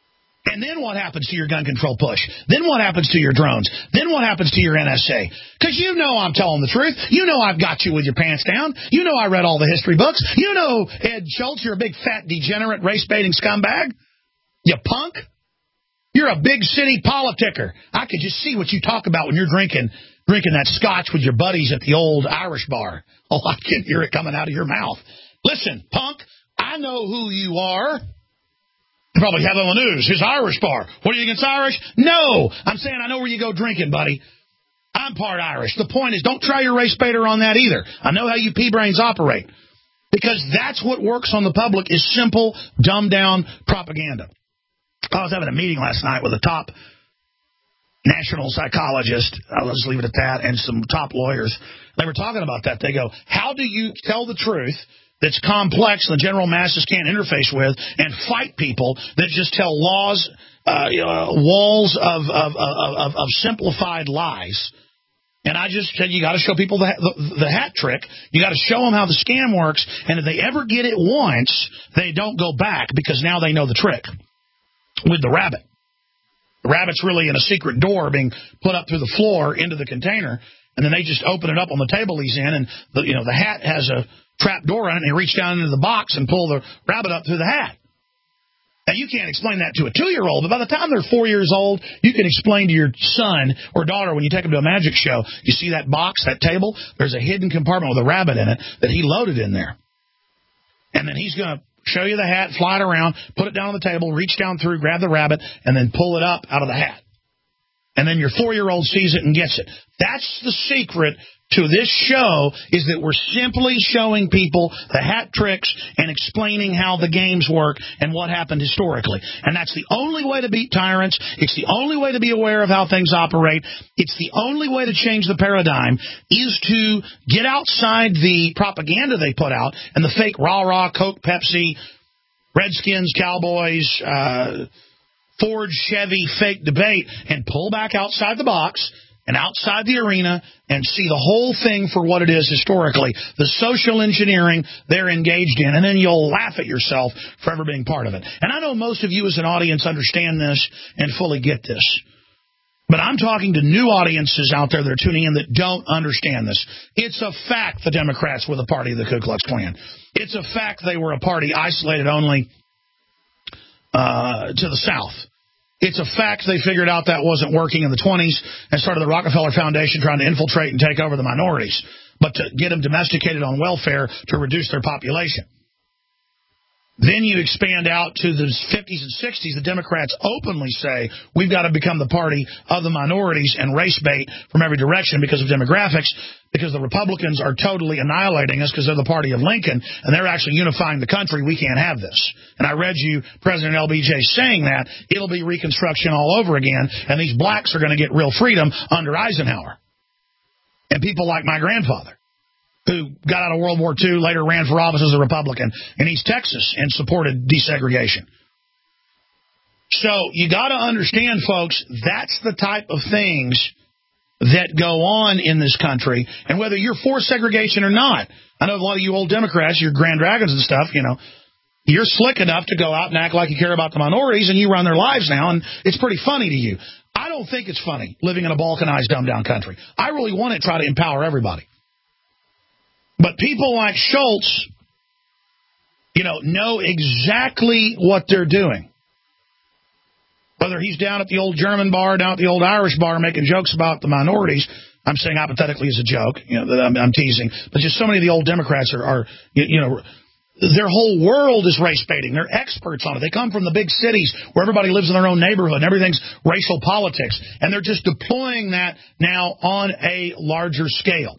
And then what happens to your gun control push? Then what happens to your drones? Then what happens to your N S A? Because you know I'm telling the truth. You know I've got you with your pants down. You know I read all the history books. You know, Ed Schultz, you're a big, fat, degenerate, race-baiting scumbag. You punk. You're a big city politicker. I could just see what you talk about when you're drinking drinking that scotch with your buddies at the old Irish bar. Oh, I can hear it coming out of your mouth. Listen, punk, I know who you are. You probably have it on the news. His Irish bar. What are you against Irish? No. I'm saying I know where you go drinking, buddy. I'm part Irish. The point is, don't try your race baiter on that either. I know how you pea-brains operate. Because that's what works on the public is simple, dumbed-down propaganda. I was having a meeting last night with a top national psychologist, I'll just leave it at that, and some top lawyers. They were talking about that. They go, how do you tell the truth that's complex and the general masses can't interface with and fight people that just tell laws, uh, uh, walls of, of, of, of simplified lies? And I just said, you got to show people the, the, the hat trick. You got to show them how the scam works. And if they ever get it once, they don't go back because now they know the trick. With the rabbit. The rabbit's really in a secret door being put up through the floor into the container, and then they just open it up on the table he's in, and the, you know the hat has a trap door on it, and they reach down into the box and pull the rabbit up through the hat. Now, you can't explain that to a two-year-old, but by the time they're four years old, you can explain to your son or daughter when you take them to a magic show, you see that box, that table, there's a hidden compartment with a rabbit in it that he loaded in there. And then he's going to show you the hat, fly it around, put it down on the table, reach down through, grab the rabbit, and then pull it up out of the hat. And then your four-year-old sees it and gets it. That's the secret to this show, is that we're simply showing people the hat tricks and explaining how the games work and what happened historically. And that's the only way to beat tyrants. It's the only way to be aware of how things operate. It's the only way to change the paradigm is to get outside the propaganda they put out and the fake rah-rah, Coke, Pepsi, Redskins, Cowboys, uh, Ford, Chevy, fake debate, and pull back outside the box and outside the arena and see the whole thing for what it is historically, the social engineering they're engaged in, and then you'll laugh at yourself for ever being part of it. And I know most of you as an audience understand this and fully get this. But I'm talking to new audiences out there that are tuning in that don't understand this. It's a fact the Democrats were the party of the Ku Klux Klan. It's a fact they were a party isolated only uh, to the South. It's a fact they figured out that wasn't working in the twenties and started the Rockefeller Foundation trying to infiltrate and take over the minorities, but to get them domesticated on welfare to reduce their population. Then you expand out to the fifties and sixties. The Democrats openly say, we've got to become the party of the minorities and race bait from every direction because of demographics, because the Republicans are totally annihilating us because they're the party of Lincoln, and they're actually unifying the country. We can't have this. And I read you President L B J saying that. It'll be Reconstruction all over again, and these blacks are going to get real freedom under Eisenhower. And people like my grandfather, who got out of World War Two, later ran for office as a Republican in East Texas and supported desegregation. So you got to understand, folks, that's the type of things that go on in this country. And whether you're for segregation or not, I know a lot of you old Democrats, your Grand Dragons and stuff, you know, you're slick enough to go out and act like you care about the minorities, and you run their lives now, and it's pretty funny to you. I don't think it's funny living in a balkanized, dumbed-down country. I really want to try to empower everybody. But people like Schultz, you know, know exactly what they're doing. Whether he's down at the old German bar, down at the old Irish bar, making jokes about the minorities, I'm saying hypothetically as a joke, you know, that I'm, I'm teasing. But just so many of the old Democrats are, are you, you know, their whole world is race baiting. They're experts on it. They come from the big cities where everybody lives in their own neighborhood and everything's racial politics. And they're just deploying that now on a larger scale.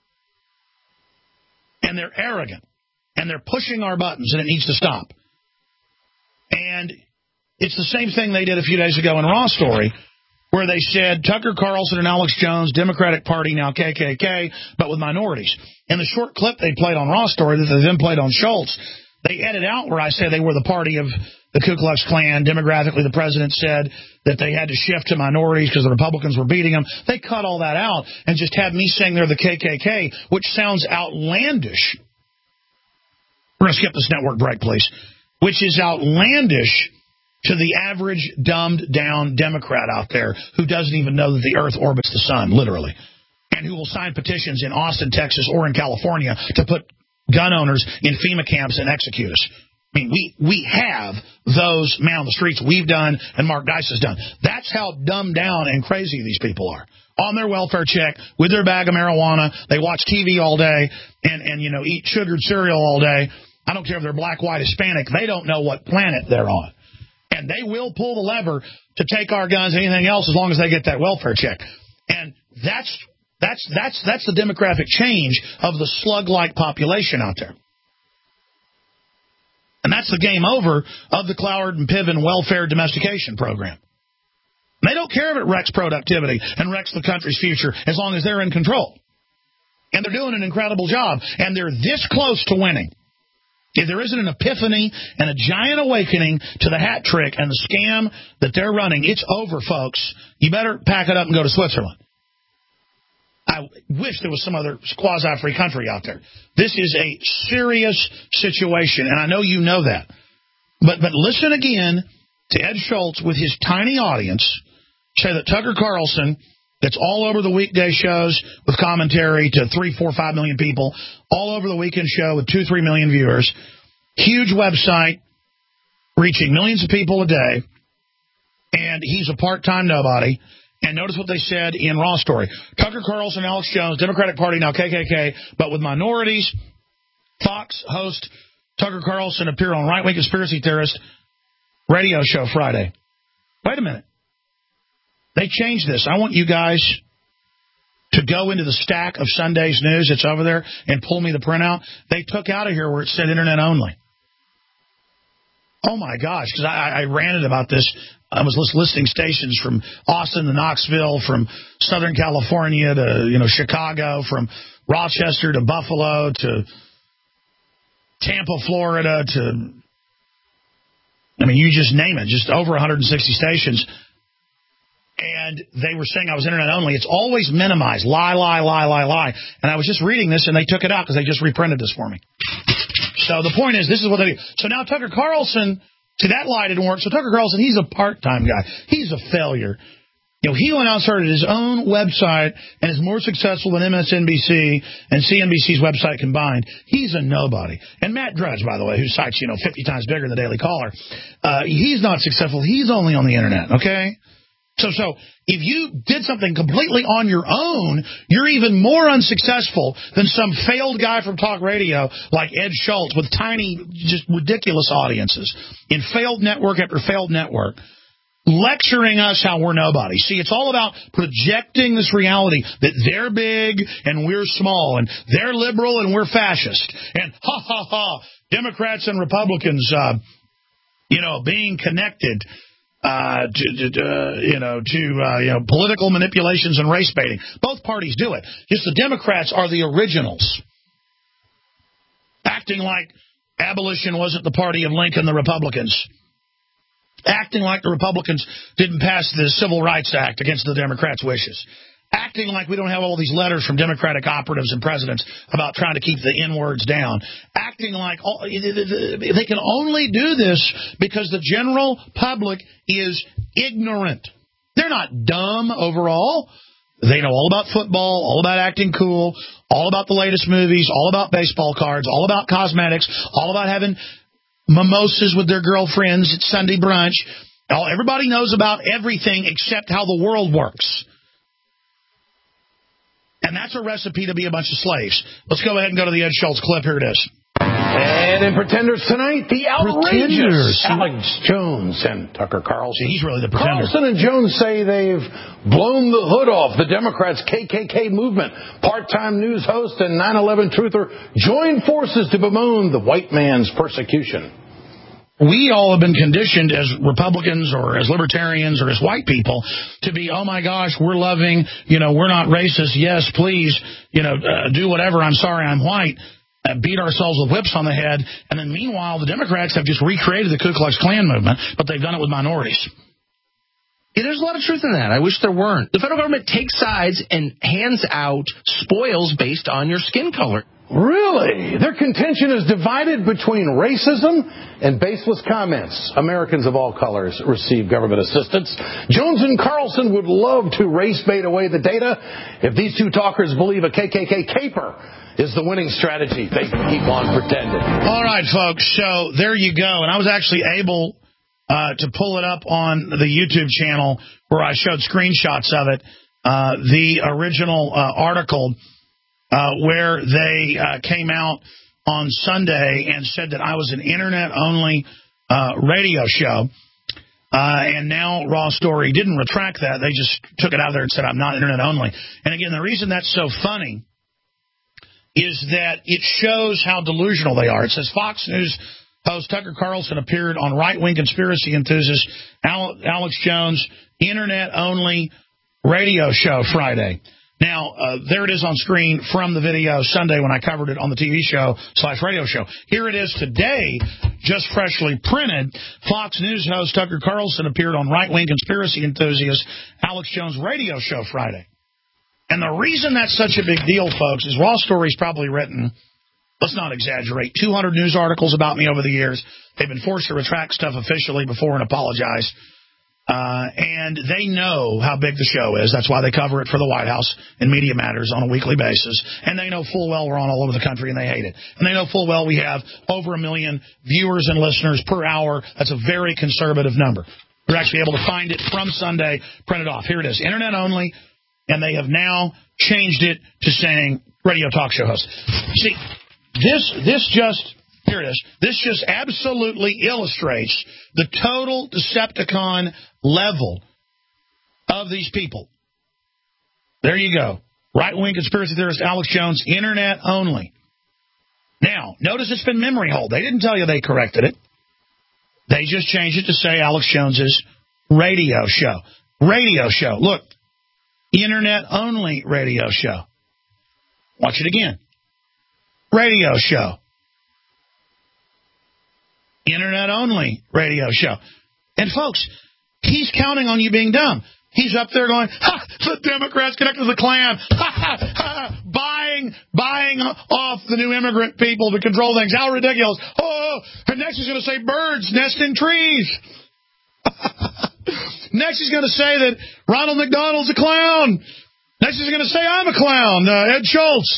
And they're arrogant, and they're pushing our buttons, and it needs to stop. And it's the same thing they did a few days ago in Raw Story, where they said Tucker Carlson and Alex Jones, Democratic Party, now K K K, but with minorities. In the short clip they played on Raw Story that they then played on Schultz, they edited out where I said they were the party of the Ku Klux Klan. Demographically, the president said that they had to shift to minorities because the Republicans were beating them. They cut all that out and just had me saying they're the K K K, which sounds outlandish. We're going to skip this network break, please. Which is outlandish to the average dumbed-down Democrat out there who doesn't even know that the Earth orbits the sun, literally, and who will sign petitions in Austin, Texas, or in California to put gun owners in FEMA camps and execute us. I mean, we, we have those man on the streets we've done and Mark Dice has done. That's how dumbed down and crazy these people are. On their welfare check, with their bag of marijuana, they watch T V all day and, and you know, eat sugared cereal all day. I don't care if they're black, white, Hispanic. They don't know what planet they're on. And they will pull the lever to take our guns, anything else, as long as they get that welfare check. And that's that's that's that's the demographic change of the slug-like population out there. And that's the game over of the Cloward and Piven welfare domestication program. They don't care if it wrecks productivity and wrecks the country's future as long as they're in control. And they're doing an incredible job. And they're this close to winning. If there isn't an epiphany and a giant awakening to the hat trick and the scam that they're running, it's over, folks. You better pack it up and go to Switzerland. I wish there was some other quasi-free country out there. This is a serious situation, and I know you know that. But but listen again to Ed Schultz with his tiny audience say that Tucker Carlson, that's all over the weekday shows with commentary to three, four, five million people, all over the weekend show with two, three million viewers, huge website reaching millions of people a day, and he's a part-time nobody. And notice what they said in Raw Story. Tucker Carlson, Alex Jones, Democratic Party, now K K K, but with minorities. Fox host Tucker Carlson appear on Right-Wing Conspiracy Theorist radio show Friday. Wait a minute. They changed this. I want you guys to go into the stack of Sunday's news that's over there and pull me the printout. They took out of here where it said internet only. Oh, my gosh, because I, I ranted about this. I was listing stations from Austin to Knoxville, from Southern California to, you know, Chicago, from Rochester to Buffalo to Tampa, Florida to, I mean, you just name it, just over one hundred sixty stations. And they were saying I was internet only. It's always minimized. Lie, lie, lie, lie, lie. And I was just reading this, and they took it out because they just reprinted this for me. So the point is, this is what they do. So now Tucker Carlson, see, that lie didn't work. So Tucker Carlson, he's a part-time guy. He's a failure. You know, he went out and started his own website and is more successful than M S N B C and C N B C's website combined. He's a nobody. And Matt Drudge, by the way, whose site's, you know, fifty times bigger than the Daily Caller, uh, he's not successful. He's only on the internet, okay? So, so if you did something completely on your own, you're even more unsuccessful than some failed guy from talk radio like Ed Schultz with tiny, just ridiculous audiences in failed network after failed network, lecturing us how we're nobody. See, it's all about projecting this reality that they're big and we're small, and they're liberal and we're fascist, and ha ha ha, Democrats and Republicans, uh, you know, being connected. Uh, to, to uh, you know, to uh, you know, political manipulations and race baiting. Both parties do it. Just the Democrats are the originals, acting like abolition wasn't the party of Lincoln, the Republicans, acting like the Republicans didn't pass the Civil Rights Act against the Democrats' wishes, acting like we don't have all these letters from Democratic operatives and presidents about trying to keep the N-words down, acting like all, they can only do this because the general public is ignorant. They're not dumb overall. They know all about football, all about acting cool, all about the latest movies, all about baseball cards, all about cosmetics, all about having mimosas with their girlfriends at Sunday brunch. All, everybody knows about everything except how the world works. And that's a recipe to be a bunch of slaves. Let's go ahead and go to the Ed Schultz clip. Here it is. And in Pretenders tonight, the outrageous Alex Jones and Tucker Carlson. He's really the pretender. Carlson and Jones say they've blown the hood off the Democrats' K K K movement. Part-time news host and nine eleven truther join forces to bemoan the white man's persecution. We all have been conditioned as Republicans or as libertarians or as white people to be, oh, my gosh, we're loving, you know, we're not racist. Yes, please, you know, uh, do whatever. I'm sorry, I'm white. Uh, beat ourselves with whips on the head. And then meanwhile, the Democrats have just recreated the Ku Klux Klan movement, but they've done it with minorities. Yeah, there's a lot of truth in that. I wish there weren't. The federal government takes sides and hands out spoils based on your skin color. Really? Their contention is divided between racism and baseless comments. Americans of all colors receive government assistance. Jones and Carlson would love to race bait away the data if these two talkers believe a K K K caper is the winning strategy. They keep on pretending. All right, folks. So there you go. And I was actually able uh, to pull it up on the YouTube channel where I showed screenshots of it. Uh, the original uh, article uh, where they uh, came out on Sunday and said that I was an internet-only uh, radio show. Uh, and now Raw Story didn't retract that. They just took it out of there and said I'm not internet-only. And again, the reason that's so funny is that it shows how delusional they are. It says Fox News host Tucker Carlson appeared on right-wing conspiracy enthusiast Alex Jones' internet-only radio show Friday. Now, uh, there it is on screen from the video Sunday when I covered it on the T V show slash radio show. Here it is today, just freshly printed. Fox News host Tucker Carlson appeared on right-wing conspiracy enthusiast Alex Jones' radio show Friday. And the reason that's such a big deal, folks, is Raw Story's probably written, let's not exaggerate, two hundred news articles about me over the years. They've been forced to retract stuff officially before and apologize. Uh, and they know how big the show is. That's why they cover it for the White House and Media Matters on a weekly basis. And they know full well we're on all over the country, and they hate it. And they know full well we have over a million viewers and listeners per hour. That's a very conservative number. You're actually able to find it from Sunday, printed off. Here it is, internet only, and they have now changed it to saying radio talk show host. See, this this just... Here it is. This just absolutely illustrates the total Decepticon level of these people. There you go. Right-wing conspiracy theorist Alex Jones, internet only. Now, notice it's been memory hold. They didn't tell you they corrected it. They just changed it to say Alex Jones's radio show. Radio show. Look, internet only radio show. Watch it again. Radio show. Internet-only radio show. And, folks, he's counting on you being dumb. He's up there going, ha, the Democrats connected to the Klan, ha, ha, ha, buying, buying off the new immigrant people to control things. How ridiculous. Oh, and next he's going to say birds nest in trees. Next he's going to say that Ronald McDonald's a clown. Next he's going to say I'm a clown, uh, Ed Schultz.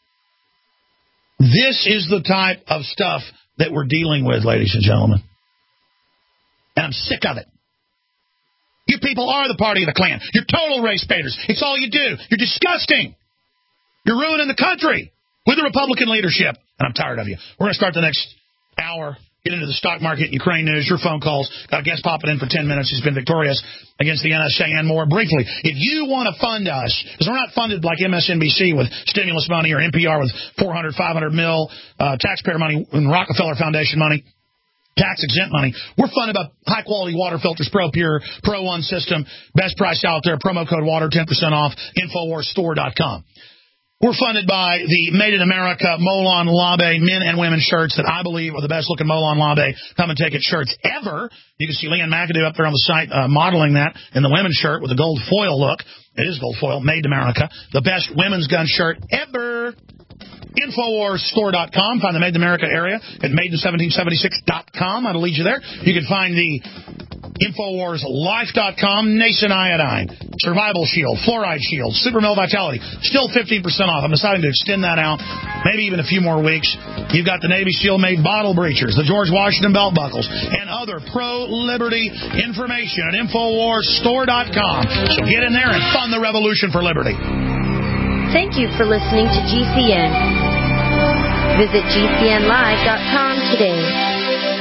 This is the type of stuff that we're dealing with, ladies and gentlemen. And I'm sick of it. You people are the party of the Klan. You're total race baiters. It's all you do. You're disgusting. You're ruining the country with the Republican leadership. And I'm tired of you. We're going to start the next hour, get into the stock market and Ukraine news, your phone calls. Got a guest popping in for ten minutes. He's been victorious against the N S A and more. Briefly, if you want to fund us, because we're not funded like M S N B C with stimulus money or N P R with four hundred, five hundred mil, uh, taxpayer money and Rockefeller Foundation money, tax-exempt money. We're funded by high-quality water filters, Pro Pure, Pro One system, best price out there, promo code WATER, ten percent off, Infowars Store dot com. We're funded by the Made in America Molon Labe men and women shirts that I believe are the best-looking Molon Labe Come and Take It shirts ever. You can see Leanne McAdoo up there on the site uh, modeling that in the women's shirt with the gold foil look. It is gold foil, Made in America. The best women's gun shirt ever. Infowars Store dot com. Find the Made in America area at made in seventeen seventy-six dot com. That'll lead you there. You can find the Infowars Life dot com, Nascent Iodine, Survival Shield, Fluoride Shield, Super Male Vitality, still fifteen percent off. I'm deciding to extend that out, maybe even a few more weeks. You've got the Navy SEAL made bottle breachers, the George Washington belt buckles, and other pro-liberty information at Infowars Store dot com. So get in there and fund the revolution for liberty. Thank you for listening to G C N. Visit G C N live dot com today.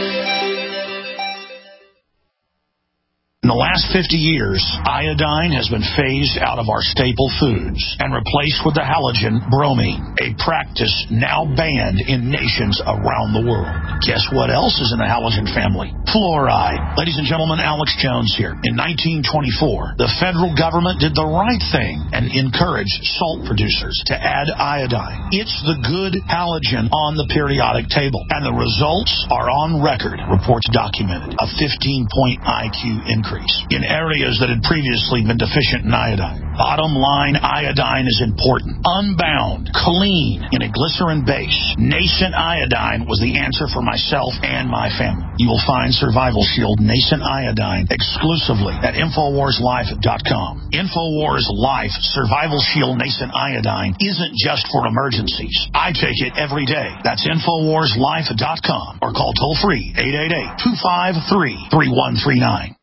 In the last fifty years, iodine has been phased out of our staple foods and replaced with the halogen bromine, a practice now banned in nations around the world. Guess what else is in the halogen family? Fluoride. Ladies and gentlemen, Alex Jones here. In nineteen twenty-four, the federal government did the right thing and encouraged salt producers to add iodine. It's the good halogen on the periodic table, and the results are on record. Reports documented a fifteen point I Q increase in areas that had previously been deficient in iodine. Bottom line, iodine is important. Unbound, clean, in a glycerin base. Nascent Iodine was the answer for myself and my family. You will find Survival Shield Nascent Iodine exclusively at Infowars Life dot com. Infowars Life Survival Shield Nascent Iodine isn't just for emergencies. I take it every day. That's Infowars Life dot com or call toll free eight eight eight, two five three, three one three nine.